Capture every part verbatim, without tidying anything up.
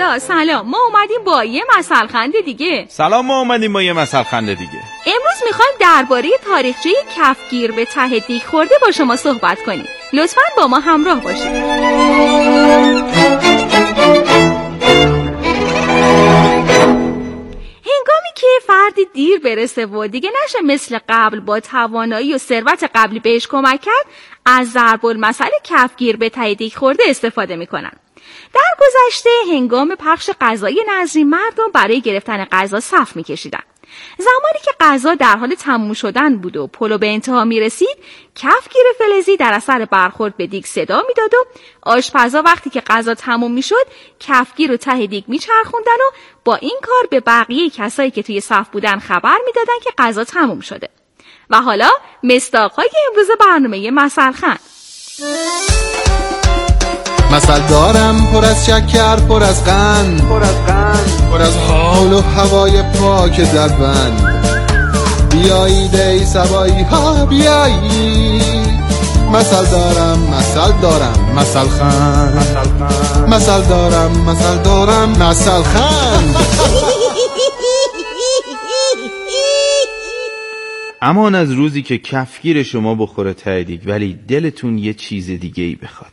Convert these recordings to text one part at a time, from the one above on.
حالا سلام، ما اومدیم با یه مثل خنده دیگه. سلام، ما اومدیم با یه مثل خنده دیگه. امروز میخوایم درباره تاریخچه کفگیر به ته دیگ خورده با شما صحبت کنیم. لطفاً با ما همراه باشید. هنگامی که فردی دیر برسه و دیگه نشه مثل قبل با توانایی و ثروت قبلی بهش کمک کرد، از ضرب المثل کفگیر به ته دیگ خورده استفاده میکنن. در گذشته هنگام پخش غذای نظری مردم برای گرفتن غذا صف میکشیدن. زمانی که غذا در حال تموم شدن بود و پلو به انتها میرسید، کفگیر فلزی در اثر برخورد به دیگ صدا میداد و آشپزا وقتی که غذا تموم میشد کفگیر رو ته دیگ میچرخوندن و با این کار به بقیه کسایی که توی صف بودن خبر میدادن که غذا تموم شده. و حالا مصداق‌های امروز برنامه مثل خند. مثل دارم پر از شکر، پر از قند، پر از قند، پر از حال و هوای پاک دربند. بیایید ای سبایی ها بیایید، مثل دارم مثل دارم مثل خند، مثل دارم مثل دارم مثل خند. امان از روزی که کفگیر شما بخوره ته دیگ ولی دلتون یه چیز دیگه ای بخواد.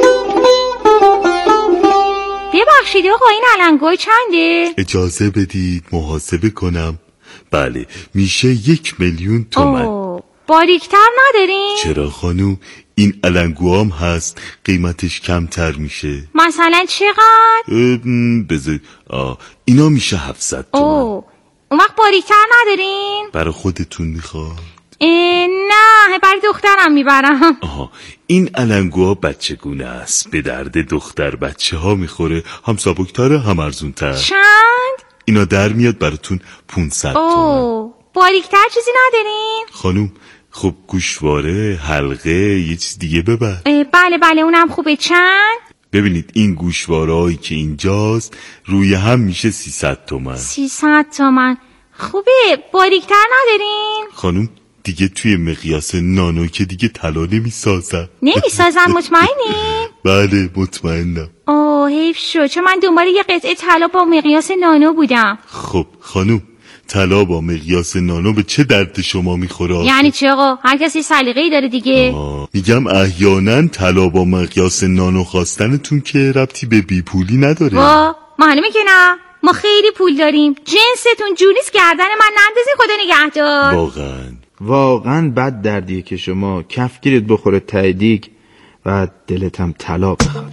ببخشید آقا، این علنگوی چنده؟ اجازه بدید محاسبه کنم. بله، میشه یک میلیون تومن. اوه، باریکتر ندارین؟ چرا خانوم، این علنگوام هست، قیمتش کمتر میشه. مثلا چقدر؟ بذار آه اینا میشه هفتصد تومن. اوه، اون وقت باریکتر ندارین؟ برای خودتون میخواد؟ نه، برای دخترم میبرم. آها، این علنگوها بچگونه است، به درد دختر بچه ها میخوره، هم سبکتره هم ارزونتر. چند؟ اینا در میاد براتون پونصد تومن. اوه، باریکتر چیزی ندارین؟ خانوم خب گوشواره، حلقه، یه چیز دیگه ببر. بله بله اونم خوبه. چند؟ ببینید این گوشوارهایی که اینجاست روی هم میشه سیصد تومن. سیصد تومن خوبه. باریکتر ندارین؟ خانوم دیگه توی مقیاس نانو که دیگه طلا نمیسازن. نمیسازن؟ مطمئنی؟ بله مطمئنم. اوه حیف شد، چون من دنبال یه قطعه طلا با مقیاس نانو بودم. خب خانوم، طلا با مقیاس نانو به چه درد شما میخوره؟ یعنی چه آقا؟ هر کسی سلیقه‌ای داره دیگه. آه. میگم احیانا طلا با مقیاس نانو خواستنتون که ربطی به بیپولی نداره. وا معلومه که نه، ما خیلی پول داریم. جنستون جونیست، گردن من نندازین، خدا نگهدار. واقعا واقعا بد دردیه که شما کفگیرت بخوره ته دیگ و دلت هم طلا بخواد.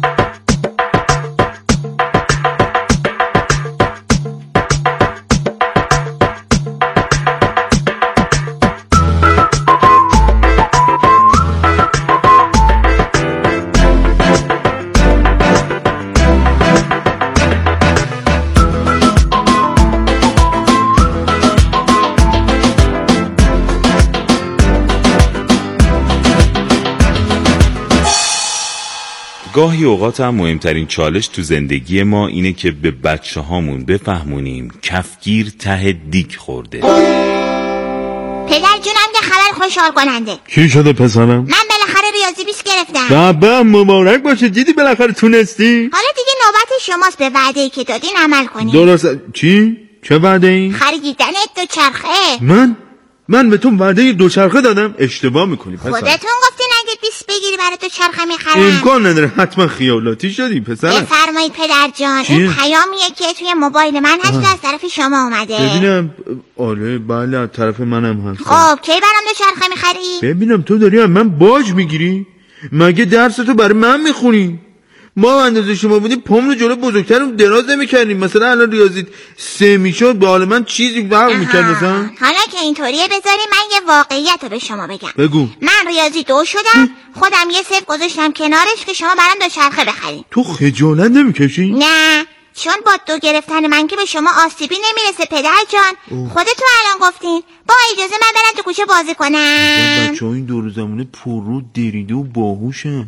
گاهی اوقات هم مهمترین چالش تو زندگی ما اینه که به بچه هامون بفهمونیم کفگیر ته دیگ خورده. پدر جونم که خبر خوشحال کننده. چی شده پسرم؟ من بالاخره ریاضی بیست گرفتم. بابا مبارک باشه، دیدی بالاخره تونستی؟ حالا دیگه نوبت شماست به وعده‌ای که دادین عمل کنین. درست. چی؟ چه وعده‌ای؟ خریدن دوچرخه. من؟ من به تو وعده دوچرخه دادم؟ اشتباه میکنی پسر. خودتون گفتین اگه بیست بگیری برای دوچرخه میخرم. امکان نداره، حتما خیالاتی شدی پسر. بفرمایید پدر جان. این پیامیه که توی موبایل من هست از طرف شما اومده. ببینم. آره بله از طرف منم هست. خب کی برام دوچرخه میخری؟ ببینم تو داری از من باج میگیری؟ مگه درس تو برای من میخونی؟ ما اندازه شما بودیم پامونو جلو بزرگترم دراز نمیکردیم. مثلا الان ریاضیت سه میشد به حال من چیزی فرق میکرد مثلا. حالا که اینطوریه بذاری من یه واقعیت رو به شما بگم. بگو. من ریاضی دو شدم، خودم یه صفر گذاشتم کنارش که شما برام دوچرخه بخرین. تو خجالت نمیکشی؟ نه، چون با دو گرفتن من که به شما آسیبی نمیرسه پدر جان. اوه. خودتون الان گفتین. با اجازه من برم تو کوچه بازی کنم. بچه‌ها این دور زمونه پررو دریده و باهوشن.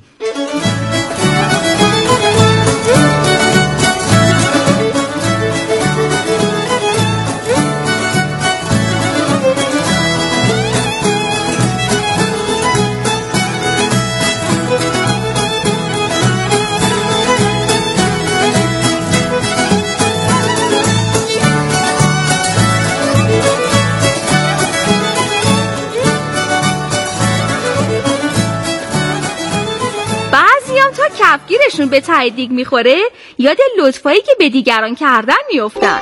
کفگیرشون به ته دیگ میخوره یاد لطفایی که به دیگران کردن میافتن.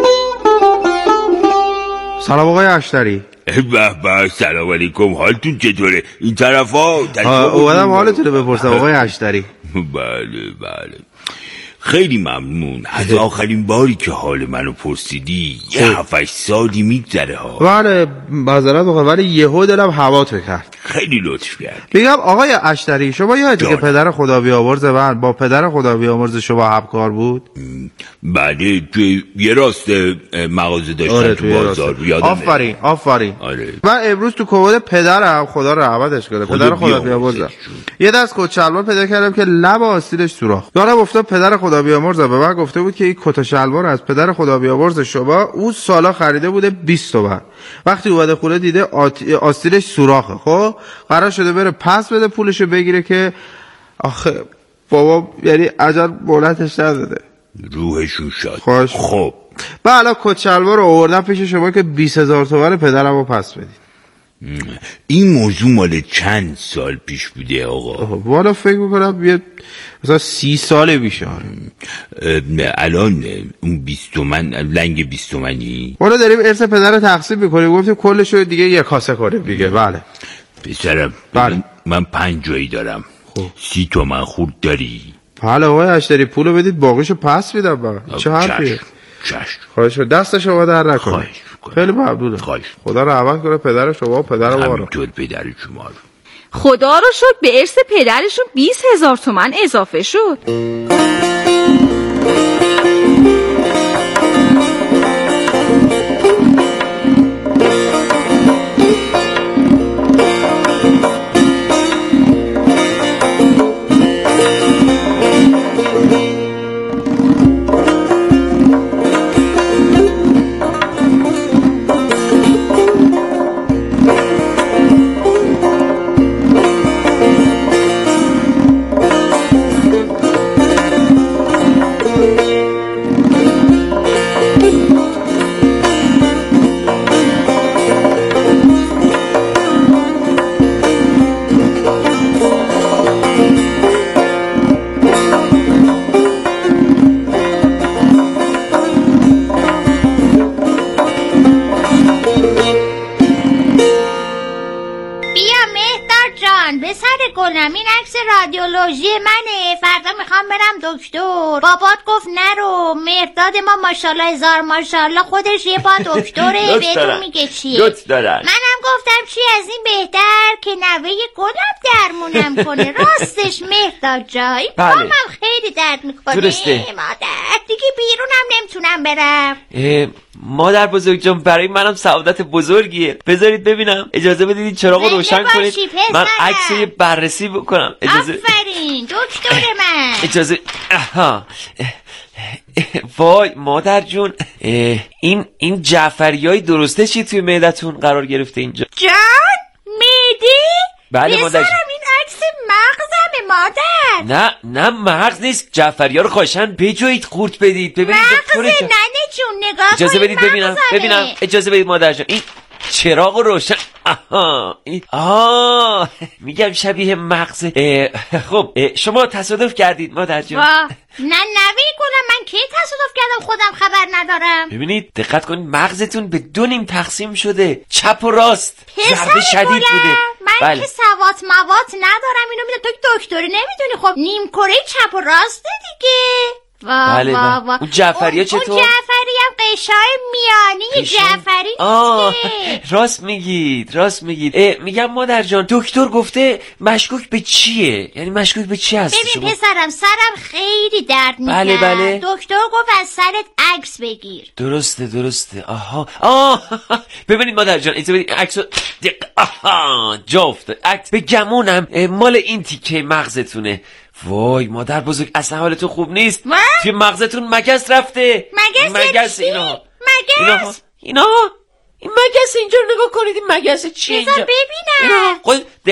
سلام آقای اشتری. به به، سلام علیکم، حالتون چطوره؟ این طرفا اومدم حالتون رو بپرسم آقای اشتری. بله بله، خیلی ممنون. از آخرین باری که حال منو پرسیدی یه هفتش سالی میگذره ها. بله معذرت میخوام ولی یهو دلم هواتو کرد. خیلی لطف کرد. میگم آقای اشتری، شما یادته که پدر خدا بیامرز من با پدر خدا بیامرز شما همکار بود؟ بله، توی یه راست مغازه داشتن. آره تو بازار. یادمه. آفرین آفرین. آره. من امروز تو کمد پدرم، خدا رحمتش کنه، پدر خدا بیامرز، یه دست کت شلوار پیدا کردم که لب آستینش سوراخ. یادم افتاد پدر خدا بیامرز به من گفته بود که این کت شلوار از پدر خدا بیامرز شما اون سالا خریده بوده بیست تومن. وقتی اومده خونه دیده آستینش سوراخه. خب قرار شده بره پس بده پولشو بگیره که آخه بابا یعنی عجل مولتش نداده. روحشون شاد. خوش. خب بالا کت شلوار رو آوردم پیش شما که بیست هزار تومن پدرمو پس بدید. این موضوع مال چند سال پیش بوده آقا؟ والا فکر میکنم یه مثلا سی ساله میشه. الان اون بیست تومن لنگ بیست تومنی؟ والا داریم ارث پدر تقسیم میکنیم، گفتیم کلشو دیگه یه کاسه کنیم دیگه. بله پسرم، بله. من پنج جایی دارم. خب سی تومن خورد داری؟ بله آقای اشتری، پولو بدید باقیشو پس میدم. من چه حرفیه؟ چشم. خواهش دست شما در نکنه. خواهش خیلی ممنونم. خدا رحمت کنه پدر شما و پدر ما رو. همینطور پدر شما رو. خدا رو شکر به ارث پدرشون بیست هزار تومن اضافه شد. رادیولوژی منه، فردا میخوام برم دکتر. بابات گفت نرو، مرداد ما ماشاءالله هزار ماشاءالله خودش یه با دکتره. بهتون میگه چیه؟ دوست دارن. منم گفتم چی از این بهتر که نوه گلم درمونم کنه. راستش مرداد جایی بله. پامم خیلی درد میکنه. درسته. مادر دیگه بیرونم نمیتونم برم. مادر بزرگ جان، برای منم سعادت بزرگیه. بذارید ببینم، اجازه بدید این چراغ رو روشن کنید من عکس یه بررسی بکنم. اجازه آفرین دکتر من. اجازه آها. وای مادر جون، این این جعفریای درسته چی توی معدتون قرار گرفته اینجا؟ جان معده؟ بله مادر جون. این عکس مغزمه مادر. نه نه مغز نیست، جعفریا رو خواهشن بجوید قورت بدید. ببینید مغز ننه جون نگاه اجازه بدید ببینم ببینم اجازه بدید مادر جون، این چراغ رو روشن. آها این آه میگم شبیه مغز. خب شما تصادف کردید مادر جون؟ نه نوی کنم من کی تصادف کردم خودم خبر ندارم. ببینید دقت کنید مغزتون به دو نیم تقسیم شده، چپ و راست. ضربه شدید بوده. من بله. که سوات موات ندارم اینو میدونم. تو دکتری نمیدونی؟ خب نیم کره چپ و راسته دیگه. وا بله وا وا. اون جعفریه چطور؟ اون جعفری هم قشای میانی جعفری نیست. راست میگید راست میگید. میگم مادر جان دکتر گفته مشکوک به چیه؟ یعنی مشکوک به چی هست ببین شما؟ پسرم سرم خیلی درد میکنه. بله بله. دکتر گفت از سرت عکس بگیر. درسته درسته. آها آه ببینید مادر جان اجازه بدید عکسو دق... آها جا افتاد. عکس به گمونم مال این تیکه مغزتونه. وای مادر بزرگ اصلا حالتون خوب نیست. توی مغزتون مگس رفته. مگس مگس اینا مگس اینا اینا این مگس اینجا رو نگاه کنید. این مگس چیه اینجا؟ ببینم. خود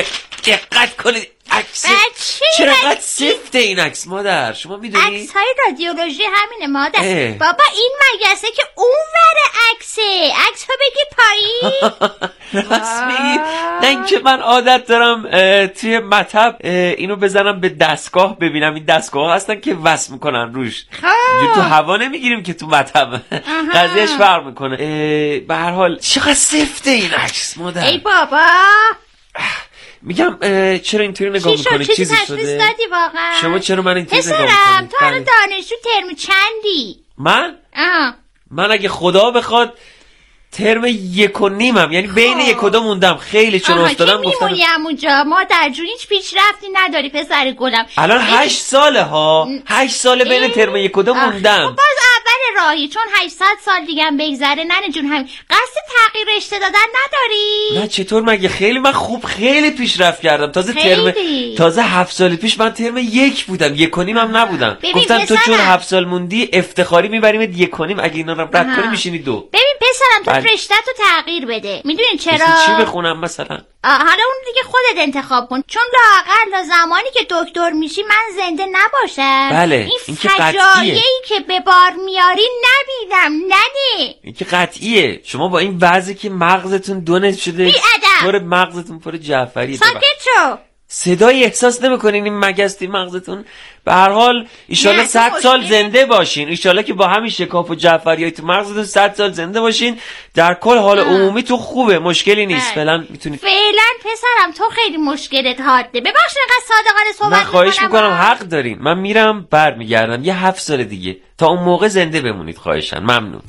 دقت کنید عکس چرا قد سفته این عکس مادر شما میدونی؟ عکس های رادیولوژی همینه مادر. اه. بابا این مگسه که اون ور عکسه، عکس ها بگی پایین. راست میگی. نه اینکه من عادت دارم توی مطب اینو بزنم به دستگاه ببینم این دستگاه هستن که وصل میکنن روش. خب تو هوا نمیگیریم که تو مطب قضیهش فرق میکنه. به هر حال چقدر سفته این عکس مادر. ای بابا میگم چرا اینطوری نگاه میکنی؟ چیزی تشخیص دادی واقعا؟ شما چرا من اینطوری نگاه میکنی؟ تو الان دانشجو ترم چندی؟ من؟ آه. من اگه خدا بخواد ترم یک و نیمم، یعنی بین یک و دو موندم. خیلی چون استادم گفتن میمونی همونجا، ما در جون هیچ پیشرفتی نداری پسر گلم. الان هشت ساله ها، هشت ساله بین ترم یک و دو موندم. باز اول راهی، چون هشتصد سال دیگه هم بگذره ننه جون. همین قصد تغییر رشته دادن نداری؟ نه چطور مگه؟ خیلی من خوب خیلی پیشرفت کردم. تازه خیلی. ترم تازه هفت سال پیش من ترم یک بودم، یک و نیم هم نبودم. گفتم تو چون هفت سال موندی افتخاری میبریم یک و نیم، اگه اینا رو رد کنی میشینی دو. ببین پسرم تو رشته تو تغییر بده. میدونین چرا؟ چی بخونم مثلا؟ حالا اون دیگه خودت انتخاب کن، چون لااقل زمانی که دکتر میشی من زنده نباشم. بله این فجایعی که به بار میاری نبیدم. ننه این که قطعیه. شما با این وضعی که مغزتون دونه شده پر مغزتون پر جعفریه. ساکت شو. صدای احساس نمیکنین این مگستی مغزتون؟ به هر حال ایشالله صد سال زنده باشین. ایشالله که با همین شکاف و جعفریای تو مغزتون صد سال زنده باشین. در کل حال عمومی تو خوبه، مشکلی نیست. فعلا میتونید. فعلا پسرم تو خیلی مشکلت حاده. ببخشید انقدر صادقانه صحبت میکنم. من خواهش میکنم حق دارین. من میرم برمیگردم یه هفت سال دیگه. تا اون موقع زنده بمونید خواهشن. ممنون.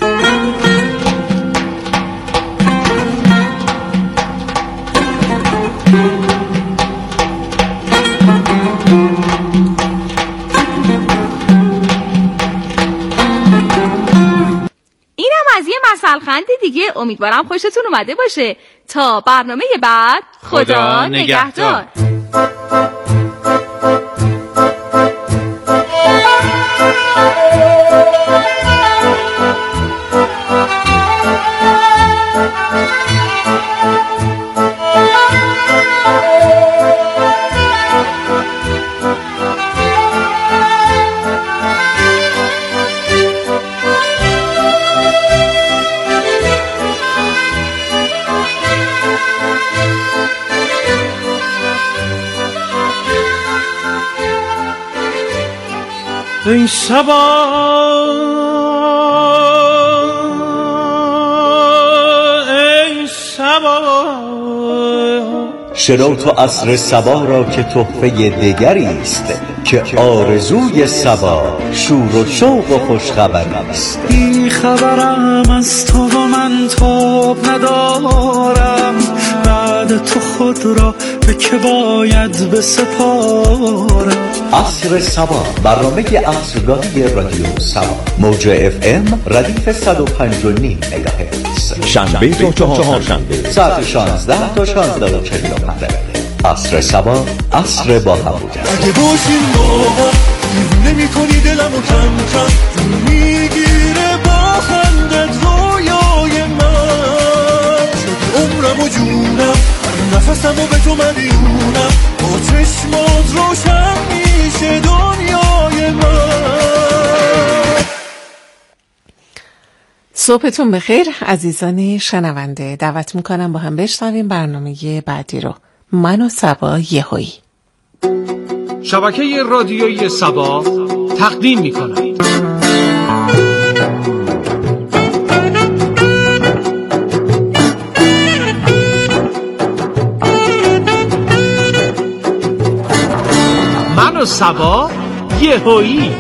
از یه مسئله‌خند دیگه. امیدوارم خوشتون اومده باشه. تا برنامه بعد خدا, خدا نگهدار. ای صبا ای صبا شنو تو عصر صبا را که تحفه دگری است، که آرزوی صبا شور و شوق و خوشخبری است. این خبرم از تو و من تاب ندارم، بعد تو خود را به که باید بسپارم. عصر صبا، برنامه عصرگاهی رادیو صبا، موج اف ام ردیف صد و پنج و نیم مگاهرتز، شنبه تا چهارشنبه ساعت شانزده تا شانزده و چهل و پنج. عصر صبا، عصر با هم بودن. اگه باشیم با نمی کنی دلمو کم کم میگیره با خندت رویای من. شد عمرم و جونم، هر نفسم و به تو مدیونم، با چشمات روشن میشه دنیای من. صبحتون بخیر عزیزان شنونده. دعوت میکنم با هم بشنویم برنامه بعدی رو. من و صبا یهویی. شبکه رادیویی صبا تقدیم می‌کند من و صبا یهویی.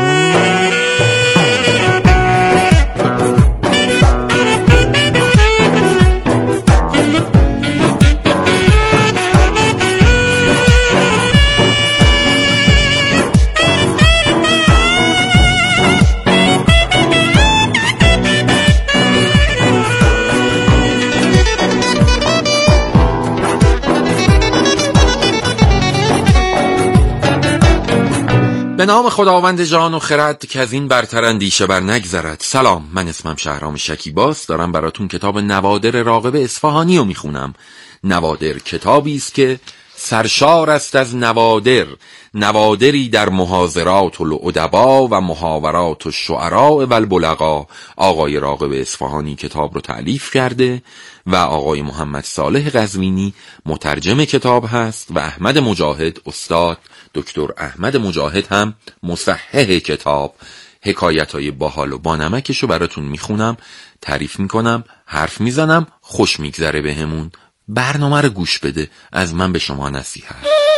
به نام خداوند جان و خرد که از این برتر اندیشه بر نگذرد. سلام، من اسمم شهرام شکیباست. دارم براتون کتاب نوادر راغب اصفهانی رو میخونم. نوادر کتابی است که سرشار است از نوادر، نوادری در محاضرات الادبا و محاورات الشعراء و البلغا. آقای راغب اصفهانی کتاب رو تألیف کرده و آقای محمد صالح قزوینی مترجم کتاب هست و احمد مجاهد، استاد دکتر احمد مجاهد هم مصحح کتاب. حکایت‌های باحال و بانمکشو براتون میخونم، تعریف میکنم، حرف میزنم، خوش میگذره بهمون. برنامه رو گوش بده، از من به شما نصیحت.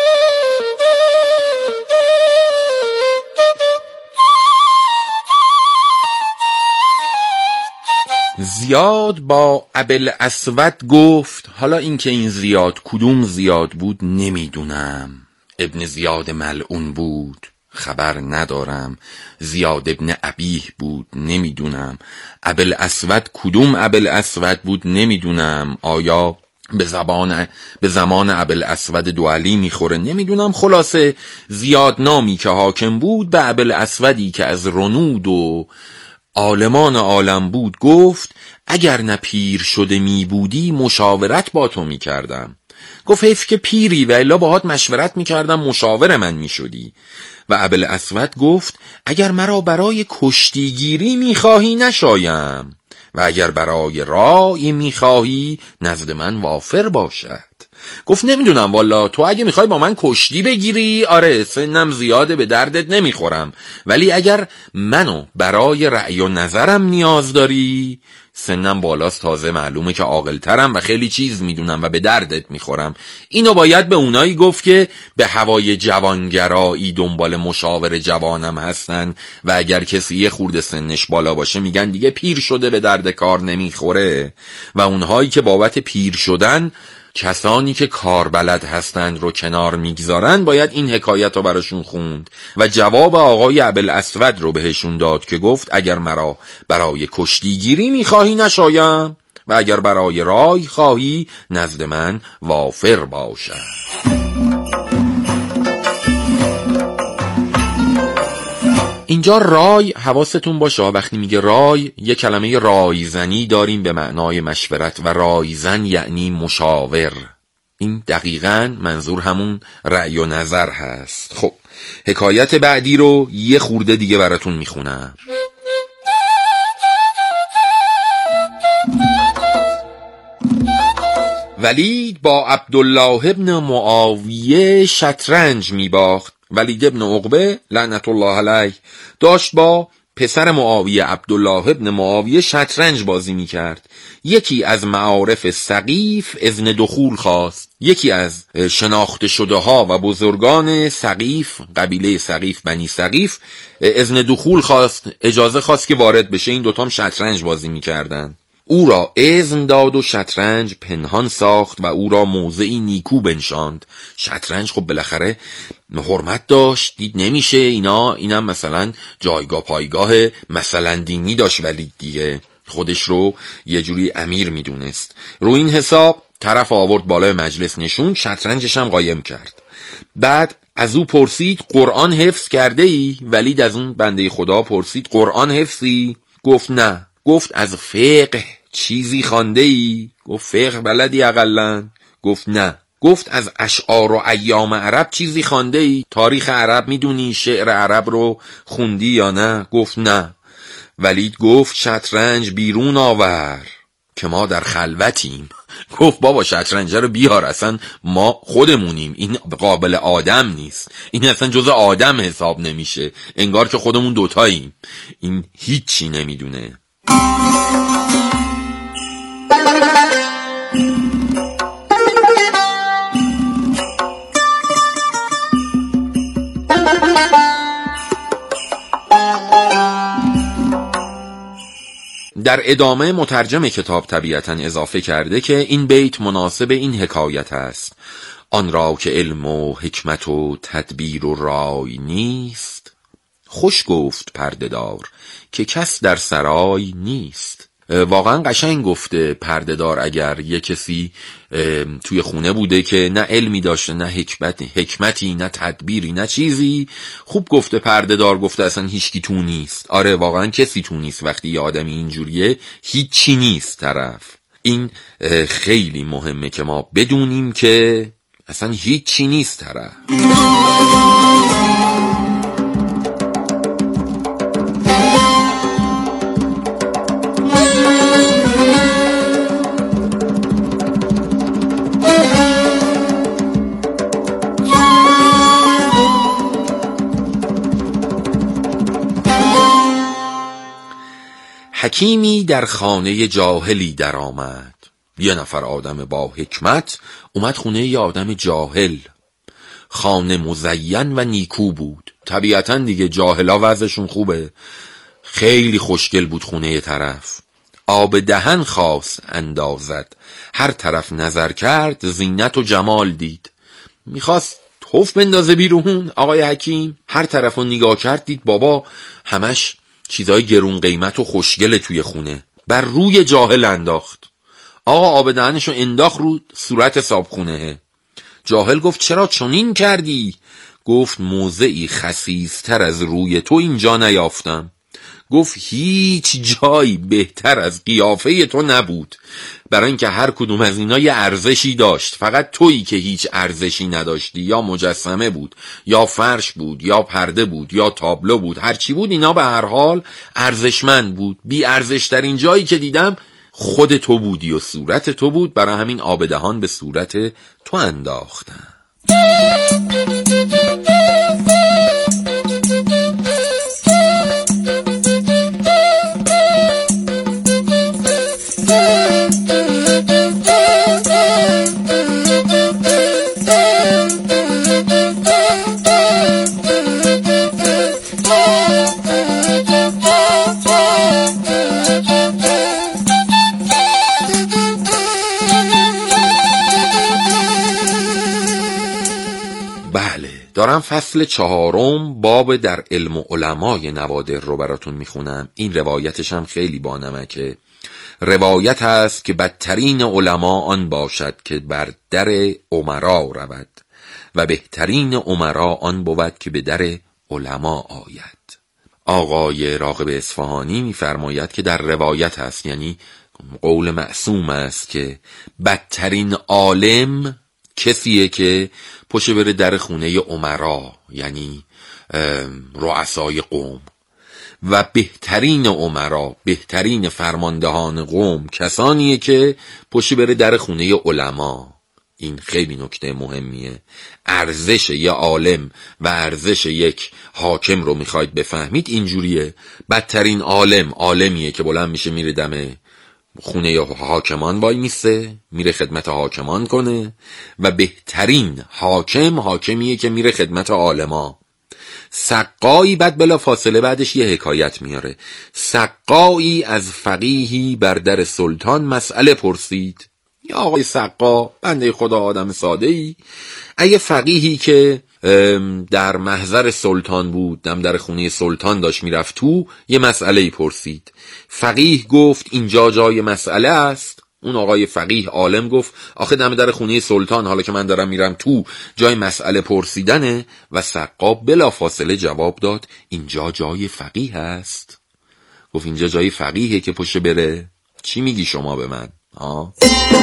زیاد با ابوالاسود گفت، حالا اینکه این زیاد کدوم زیاد بود نمیدونم. ابن زیاد ملعون بود، خبر ندارم. زیاد ابن ابیه بود، نمیدونم. ابوالاسود کدوم ابوالاسود بود نمیدونم. آیا به زبان به زمان ابوالاسود دوالی میخوره نمیدونم. خلاصه زیاد نامی که حاکم بود به ابوالاسودی که از رنود و عالمان عالم بود گفت اگر نه پیر شده می بودی مشاورت با تو می کردم. گفت حیف که پیری و الا باهات مشورت می کردم مشاور من می شدی. و ابوالاسود گفت اگر مرا برای کشتیگیری می خواهی نشایم و اگر برای رای می خواهی نزد من وافر باشد. گفت نمیدونم والا، تو اگه میخوای با من کشتی بگیری آره سنم زیاده به دردت نمیخورم، ولی اگر منو برای رأی و نظرم نیاز داری سنم بالاست، تازه معلومه که عاقل‌ترم و خیلی چیز میدونم و به دردت میخورم. اینو باید به اونایی گفت که به هوای جوانگرایی دنبال مشاور جوانم هستن و اگر کسی یه خورده سنش بالا باشه میگن دیگه پیر شده به درد کار نمیخوره، و اونهایی که بابت پیر شدن کسانی که کار بلد هستند رو کنار میگذارن باید این حکایت رو براشون خوند و جواب آقای ابوالاسود رو بهشون داد که گفت اگر مرا برای کشتیگیری میخواهی نشایم و اگر برای رای خواهی نزد من وافر باشد. اینجا رای حواستون باشه، وقتی میگه رای یه کلمه رایزنی داریم به معنای مشورت و رایزن یعنی مشاور. این دقیقاً منظور همون رأی و نظر هست. خب حکایت بعدی رو یه خورده دیگه براتون میخونم. ولید با عبدالله ابن معاویه شطرنج میباخت. ولید ابن عقبه لعنت الله علیه داشت با پسر معاویه عبدالله ابن معاویه شطرنج بازی میکرد. یکی از معارف سقیف اذن دخول خواست. یکی از شناخته شده ها و بزرگان سقیف، قبیله سقیف بنی سقیف، اذن دخول خواست، اجازه خواست که وارد بشه. این دوتا هم شطرنج بازی میکردن. او را اذن داد و شطرنج پنهان ساخت و او را موضعی نیکو بنشاند. شطرنج خب بالاخره حرمت داشت، دید نمیشه اینا، اینم مثلا جایگاه پایگاه مثلا دینی داشت، ولی دیگه خودش رو یه جوری امیر میدونست. رو این حساب طرف آورد بالای مجلس نشون، شطرنجش هم قایم کرد. بعد از او پرسید قرآن حفظ کرده ای؟ ولید از اون بنده خدا پرسید قرآن حفظی؟ گفت نه. گفت از فقه چیزی خوانده ای؟ گفت فقه بلدی اقلن؟ گفت نه. گفت از اشعار و ایام عرب چیزی خوانده ای؟ تاریخ عرب میدونی؟ شعر عرب رو خوندی یا نه؟ گفت نه. ولید گفت شطرنج بیرون آور که ما در خلوتیم. گفت بابا شطرنج رو بیار، اصلا ما خودمونیم، این قابل آدم نیست، این اصلا جز آدم حساب نمیشه، انگار که خودمون دوتاییم. این هیچی نمیدونه. در ادامه مترجم کتاب طبیعتاً اضافه کرده که این بیت مناسب این حکایت است: آن را که علم و حکمت و تدبیر و رای نیست، خوش گفت پرده‌دار که کس در سرای نیست. واقعا قشنگ گفته پرده‌دار. اگر یه کسی توی خونه بوده که نه علمی داشته، نه حکمت حکمتی، نه تدبیری، نه چیزی، خوب گفته پرده‌دار، گفته اصلا هیچکی تو نیست. آره واقعا کسی تو نیست. وقتی یه آدمی اینجوریه هیچی نیست طرف. این خیلی مهمه که ما بدونیم که اصلا هیچی نیست طرف. حکیمی در خانه جاهلی در آمد. یه نفر آدم با حکمت اومد خونه یه آدم جاهل. خانه مزین و نیکو بود. طبیعتاً دیگه جاهلا وضعشون خوبه. خیلی خوشگل بود خونه طرف. آب دهن خواست اندازد، هر طرف نظر کرد زینت و جمال دید. میخواست توف بندازه بیرون آقای حکیم، هر طرف رو نگاه کرد دید بابا همش چیزای گرون قیمت و خوشگله توی خونه. بر روی جاهل انداخت. آقا آب دهنشو انداخت رو صورت صابخونه. جاهل گفت چرا چنین کردی؟ گفت موضعی خسیستر از روی تو اینجا نیافتم. گفت هیچ جایی بهتر از قیافه تو نبود، برای اینکه هر کدوم از اینا یه ارزشی داشت، فقط تویی که هیچ ارزشی نداشتی. یا مجسمه بود، یا فرش بود، یا پرده بود، یا تابلو بود، هر چی بود اینا به هر حال ارزشمند بود. بی ارزش ترین جایی که دیدم خود تو بودی و صورت تو بود، برای همین آب دهان به صورت تو انداختم. دارم فصل چهارم باب در علم و علمای نوادر رو براتون میخونم. این روایتش هم خیلی بانمکه. روایت هست که بدترین علما آن باشد که بر در امرا رود و بهترین امرا آن بود که به در علما آید. آقای راغب اصفهانی میفرماید که در روایت هست، یعنی قول معصوم است، که بدترین عالم کسیه که پشت بره در خونه امرا، یعنی رؤسای قوم، و بهترین امرا، بهترین فرماندهان قوم کسانیه که پشت بره در خونه علما. این خیلی نکته مهمیه. ارزش یه عالم و ارزش یک حاکم رو میخواید بفهمید اینجوریه. بدترین عالم عالمیه که بلند میشه میره دم خونه حاکمان وای میسته، میره خدمت حاکمان کنه، و بهترین حاکم حاکمیه که میره خدمت عالما. سقایی بعد بلا فاصله بعدش یه حکایت میاره. سقایی از فقیهی بر در سلطان مسئله پرسید. یا آقای سقا، بنده خدا آدم ساده ای، اگه فقیهی که در محضر سلطان بود، دم در خونه سلطان داشت میرفت تو، یه مسئله پرسید. فقیه گفت اینجا جای مسئله است. اون آقای فقیه عالم گفت آخه دم در خونه سلطان، حالا که من دارم میرم تو، جای مسئله پرسیدنه. و سقا بلا فاصله جواب داد اینجا جای فقیه است. گفت اینجا جای فقیهه که پشت بره. چی میگی شما به من؟ آه؟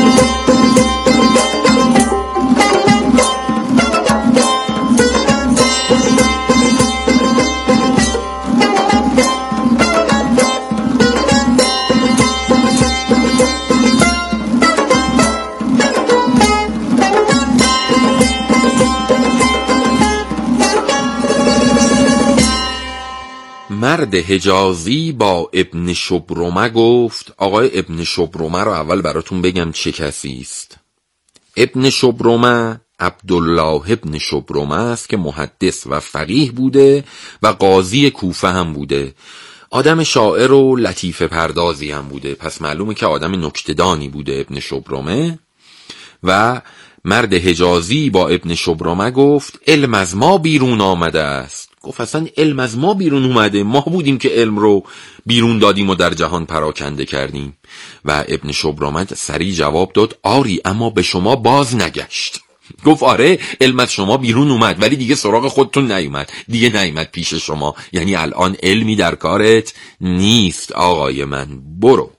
مرد حجازی با ابن شبرمه گفت. آقای ابن شبرمه رو اول براتون بگم چه کسی است. ابن شبرمه عبدالله ابن شبرمه است که محدث و فقیه بوده و قاضی کوفه هم بوده. آدم شاعر و لطیفه پردازی هم بوده، پس معلومه که آدم نکته‌دانی بوده ابن شبرمه. و مرد حجازی با ابن شبرمه گفت علم از ما بیرون آمده است. گفت اصلا علم از ما بیرون اومده، ما بودیم که علم رو بیرون دادیم و در جهان پراکنده کردیم. و ابن شبرمه سریع جواب داد آری، اما به شما باز نگشت. گفت آره علم از شما بیرون اومد، ولی دیگه سراغ خودتون نیومد، دیگه نیومد پیش شما، یعنی الان علمی در کارت نیست آقای من، برو.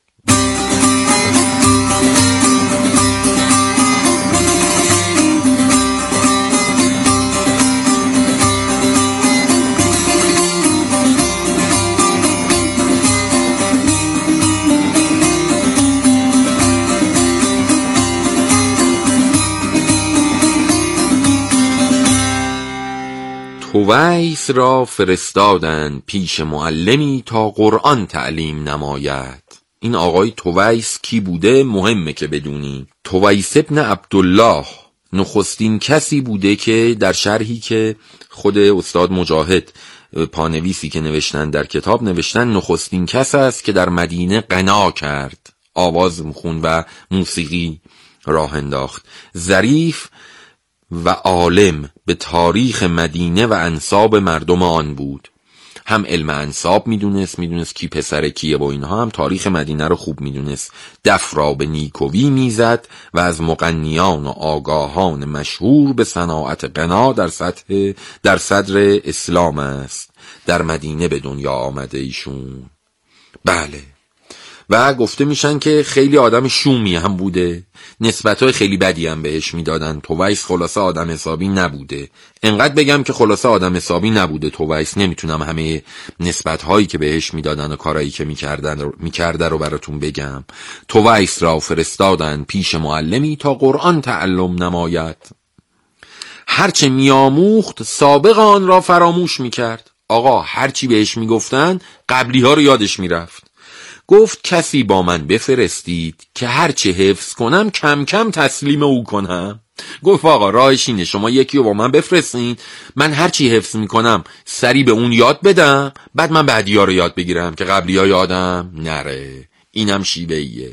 تویس را فرستادند پیش معلمی تا قرآن تعلیم نماید. این آقای تویس کی بوده مهمه که بدونی. تویس ابن عبدالله نخستین کسی بوده که در شرحی که خود استاد مجاهد پانویسی که نوشتن در کتاب نوشتن نخستین کس است که در مدینه غنا کرد، آواز میخون و موسیقی راه انداخت. ظریف و عالم به تاریخ مدینه و انساب مردم آن بود. هم علم انساب میدونست، میدونست کی پسر کیه و اینها، هم تاریخ مدینه رو خوب میدونست. دف را به نیکویی میزد و از مغنیان و آگاهان مشهور به صناعت غنا در سطح در صدر اسلام است. در مدینه به دنیا آمده ایشون. بله. و گفته میشن که خیلی آدم شومی هم بوده، نسبتهای خیلی بدی هم بهش میدادن. تویس خلاصه آدم حسابی نبوده. انقدر بگم که خلاصه آدم حسابی نبوده تویس. نمیتونم همه نسبتهایی که بهش میدادن و کارهایی که میکردن رو میکرده رو براتون بگم. تویس را فرستادن پیش معلمی تا قرآن تعلم نماید. هرچه میاموخت سابق آن را فراموش میکرد. آقا هرچی بهش میگفتن قبلی ها رو یادش میرفت. گفت کسی با من بفرستید که هرچه حفظ کنم کم کم تسلیم او کنم. گفت آقا راهش اینه، شما یکی رو با من بفرستین، من هرچی حفظ میکنم سری به اون یاد بدم، بعد من بعدی ها رو یاد بگیرم که قبلی ها یادم نره. اینم شیوه ایه.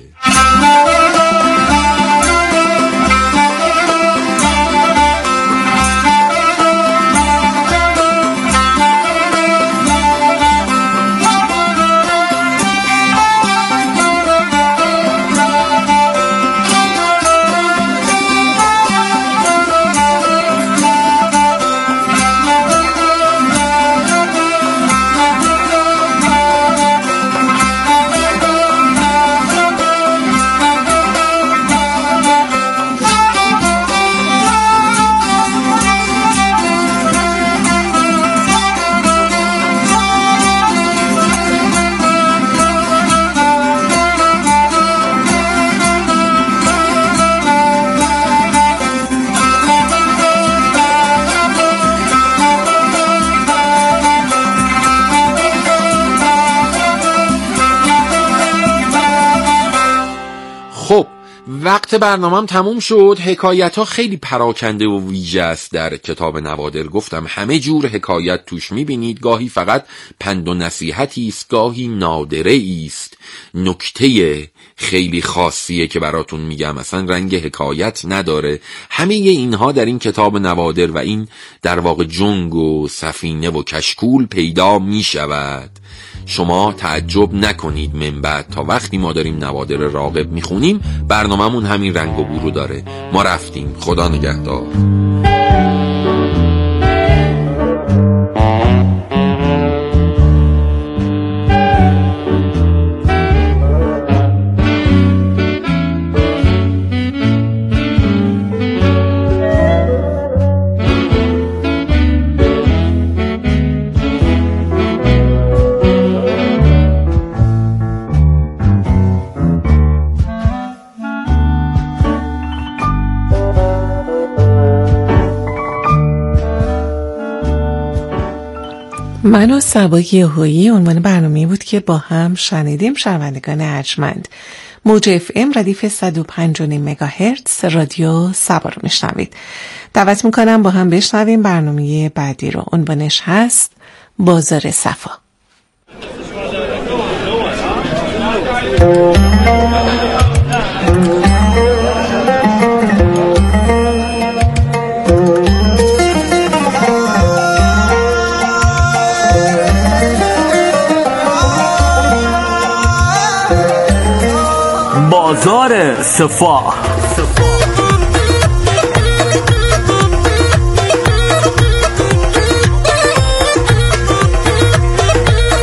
خب وقت برنامه‌ام تموم شد. حکایت ها خیلی پراکنده و ویژه است. در کتاب نوادر گفتم همه جور حکایت توش میبینید. گاهی فقط پند و نصیحتی است، گاهی نادره است، نکته خیلی خاصیه که براتون میگم، اصلا رنگ حکایت نداره. همه اینها در این کتاب نوادر و این در واقع جنگ و سفینه و کشکول پیدا میشود. شما تعجب نکنید من بعد تا وقتی ما داریم نوادر راغب میخونیم برنامه‌مون همین رنگ و بو رو داره. ما رفتیم. خدا نگهدار. من و سبایی هویی عنوان برنامه‌ای بود که با هم شنیدیم. شنوندگان ارجمند، موج اف ام ردیف صد و پنج و نیم مگاهرتز رادیو سبا رو میشنوید. دعوت میکنم با هم بشنویم برنامه بعدی رو. عنوانش هست بازار صفا. بازار صفا.